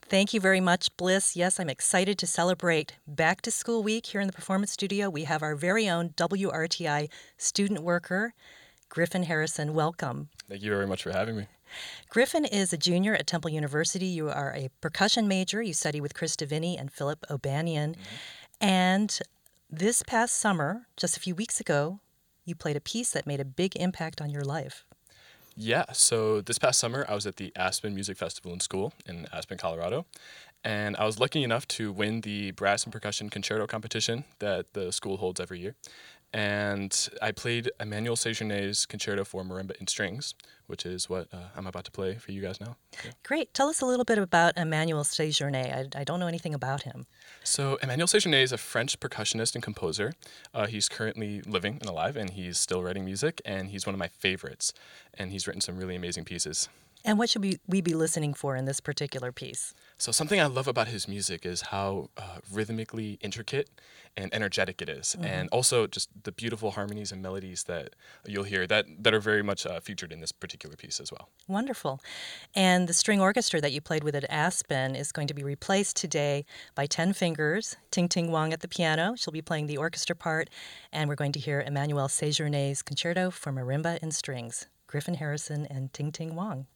Thank you very much, Bliss. Yes, I'm excited to celebrate Back to School Week here in the Performance Studio. We have our very own WRTI student worker, Griffin Harrison. Welcome. Thank you very much for having me. Griffin is a junior at Temple University. You are a percussion major. You study with Chris Deviney and Philip O'Banion. And this past summer, just a few weeks ago, you played a piece that made a big impact on your life. Yeah, so this past summer I was at the Aspen Music Festival in school in Aspen, Colorado, and I was lucky enough to win the brass and percussion concerto competition that the school holds every year. And I played Emmanuel Sejourné's Concerto for Marimba and Strings, which is what I'm about to play for you guys now. Yeah. Great. Tell us a little bit about Emmanuel Sejourné. I don't know anything about him. So Emmanuel Sejourné is a French percussionist and composer. He's currently living and alive, and he's still writing music, and he's one of my favorites. And he's written some really amazing pieces. And what should we be listening for in this particular piece? So something I love about his music is how rhythmically intricate and energetic it is, and also just the beautiful harmonies and melodies that you'll hear that are very much featured in this particular piece as well. Wonderful. And the string orchestra that you played with at Aspen is going to be replaced today by 10 Fingers, Ting Ting Wong at the piano. She'll be playing the orchestra part, and we're going to hear Emmanuel Sejourné's Concerto for Marimba and Strings, Griffin Harrison and Ting Ting Wong.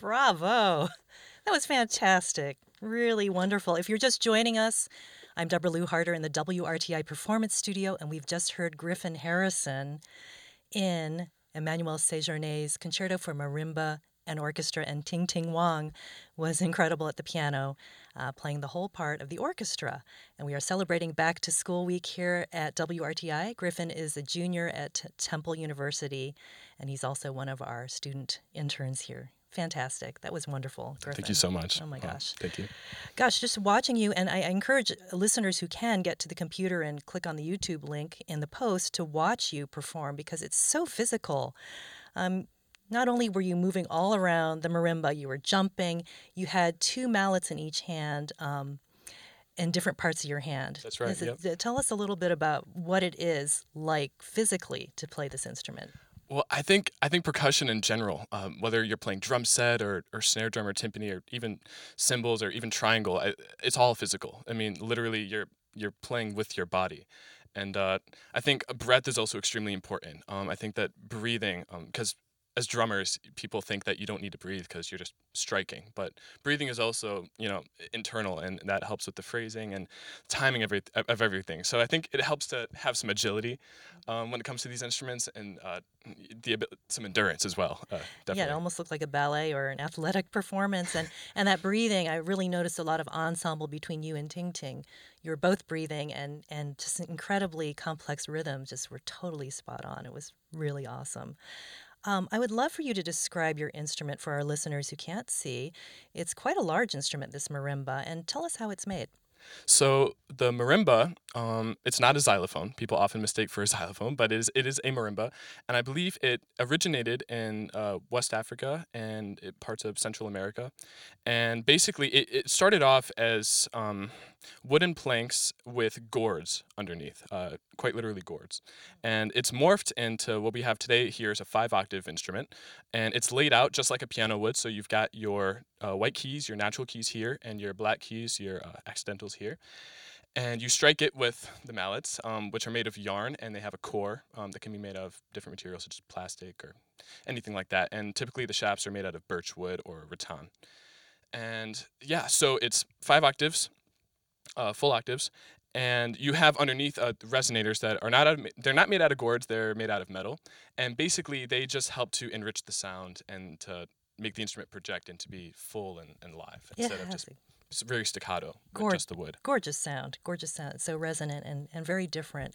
Bravo. That was fantastic. Really wonderful. If you're just joining us, I'm Deborah Lou Harder in the WRTI Performance Studio, and we've just heard Griffin Harrison in Emmanuel Sejourné's Concerto for Marimba and Orchestra, and Ting Ting Wang was incredible at the piano, playing the whole part of the orchestra. And we are celebrating Back to School Week here at WRTI. Griffin is a junior at Temple University, and he's also one of our student interns here. Fantastic. That was wonderful, Griffin. Thank you so much. Oh, my gosh. Thank you. Gosh, just watching you, and I encourage listeners who can get to the computer and click on the YouTube link in the post to watch you perform because it's so physical. Not only were you moving all around the marimba, you were jumping, you had two mallets in each hand in different parts of your hand. That's right. Yep. Tell us a little bit about what it is like physically to play this instrument. Well, I think percussion in general, whether you're playing drum set or snare drum or timpani or even cymbals or even triangle, it's all physical. I mean, literally, you're playing with your body, and I think breath is also extremely important. I think that breathing, because as drummers, people think that you don't need to breathe because you're just striking. But breathing is also, internal, and that helps with the phrasing and timing of everything. So I think it helps to have some agility when it comes to these instruments and some endurance as well. Definitely. Yeah, it almost looked like a ballet or an athletic performance. And that breathing, I really noticed a lot of ensemble between you and Ting Ting. You were both breathing, and just incredibly complex rhythms just were totally spot on. It was really awesome. I would love for you to describe your instrument for our listeners who can't see. It's quite a large instrument, this marimba, and tell us how it's made. So the marimba, it's not a xylophone. People often mistake for a xylophone, but it is a marimba, and I believe it originated in West Africa and parts of Central America. And basically, it started off as wooden planks with gourds underneath, quite literally gourds. And it's morphed into what we have today here is a 5-octave instrument, and it's laid out just like a piano would. So you've got your white keys, your natural keys here, and your black keys, your accidentals here. And you strike it with the mallets, which are made of yarn, and they have a core that can be made of different materials such as plastic or anything like that. And typically the shafts are made out of birch wood or rattan. And yeah, so it's 5 octaves, full octaves, and you have underneath resonators that are they're not made out of gourds, they're made out of metal, and basically they just help to enrich the sound and to make the instrument project and to be full and live instead of just it's very staccato with just the wood. Gorgeous sound. It's so resonant and very different.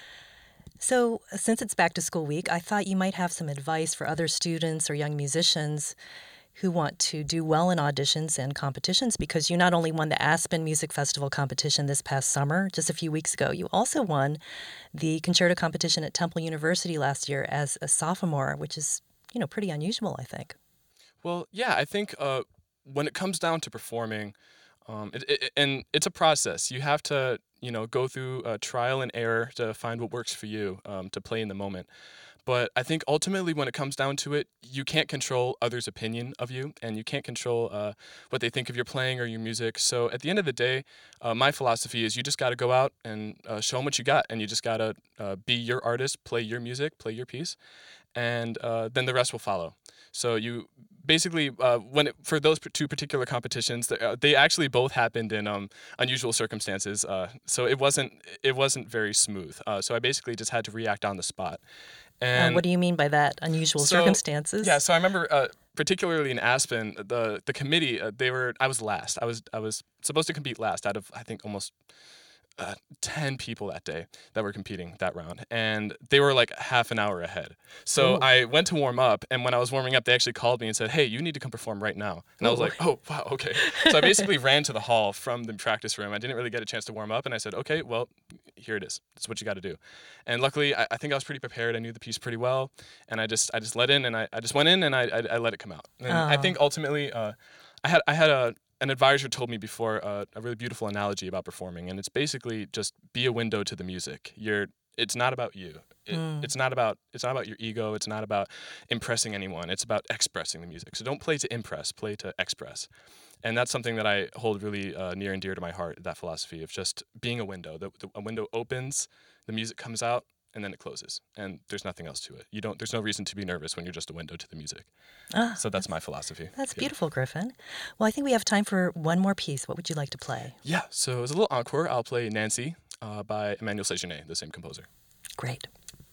So since it's back to school week, I thought you might have some advice for other students or young musicians who want to do well in auditions and competitions, because you not only won the Aspen Music Festival competition this past summer, just a few weeks ago, you also won the concerto competition at Temple University last year as a sophomore, which is, pretty unusual, I think. Well, yeah, I think when it comes down to performing, and it's a process. You have to, go through trial and error to find what works for you to play in the moment. But I think ultimately when it comes down to it, you can't control others' opinion of you, and you can't control what they think of your playing or your music. So at the end of the day, my philosophy is you just got to go out and show them what you got, and you just got to be your artist, play your music, play your piece, and then the rest will follow. So you basically, for those two particular competitions, they actually both happened in unusual circumstances. So it wasn't very smooth. So I basically just had to react on the spot. And what do you mean by that? Unusual circumstances? Yeah, so I remember particularly in Aspen, the committee I was last. I was supposed to compete last out of I think almost 10 people that day that were competing that round, and they were like half an hour ahead. So I went to warm up, and when I was warming up, they actually called me and said, "Hey, you need to come perform right now." And I was like, "Oh, wow, okay." So I basically ran to the hall from the practice room. I didn't really get a chance to warm up, and I said, "Okay, well, here it is. That's what you got to do." And luckily, I think I was pretty prepared. I knew the piece pretty well, and I just let in, and I just went in, and I let it come out. And I think ultimately, I had an advisor told me before a really beautiful analogy about performing, and it's basically just be a window to the music. It's not about you. It's not about your ego. It's not about impressing anyone. It's about expressing the music. So don't play to impress. Play to express. And that's something that I hold really near and dear to my heart. That philosophy of just being a window. A window opens, the music comes out, and then it closes, and there's nothing else to it. There's no reason to be nervous when you're just a window to the music. So that's my philosophy. That's Yeah. beautiful, Griffin. Well, I think we have time for one more piece. What would you like to play? Yeah, so as a little encore, I'll play Nancy by Emmanuel Sejourné, the same composer. Great.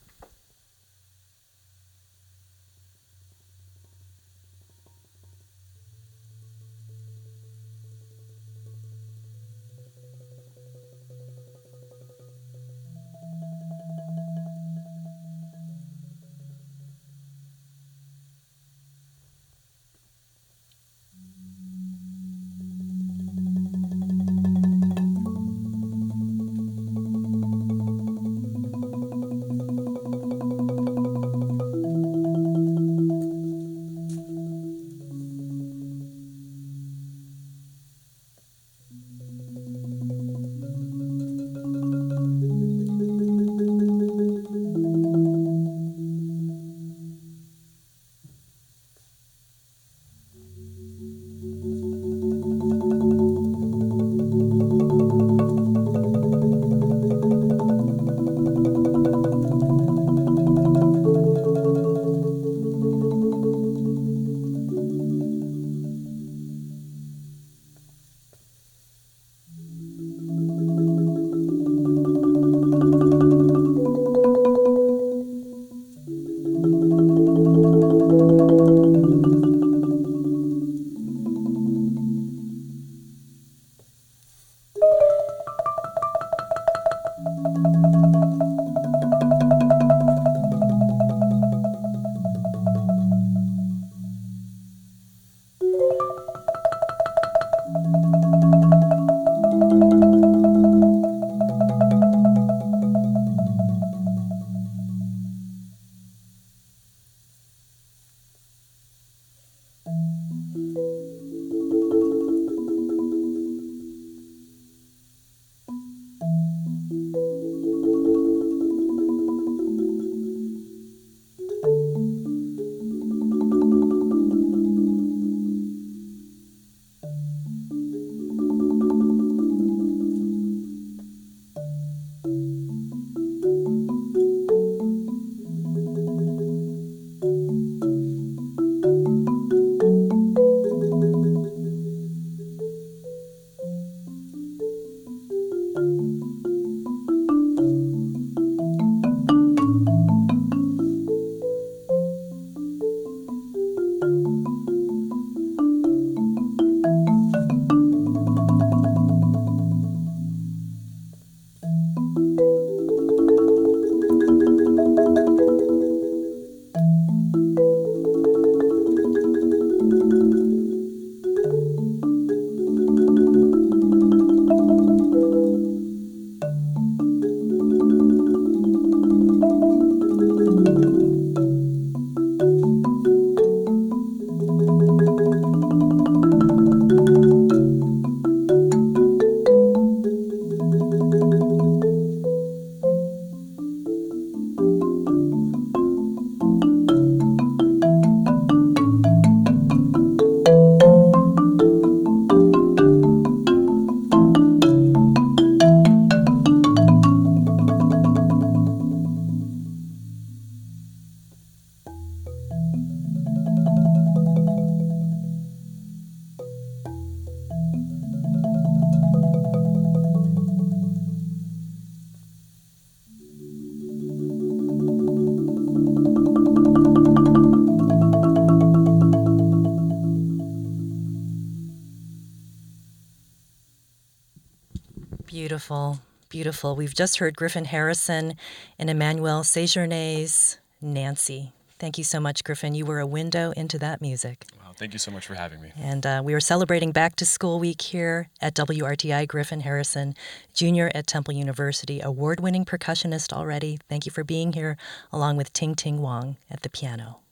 Beautiful, beautiful. We've just heard Griffin Harrison and Emmanuel Sejourné's Nancy. Thank you so much, Griffin. You were a window into that music. Wow, thank you so much for having me. And we are celebrating Back to School Week here at WRTI. Griffin Harrison, junior at Temple University, award-winning percussionist already. Thank you for being here, along with Ting Ting Wang at the piano.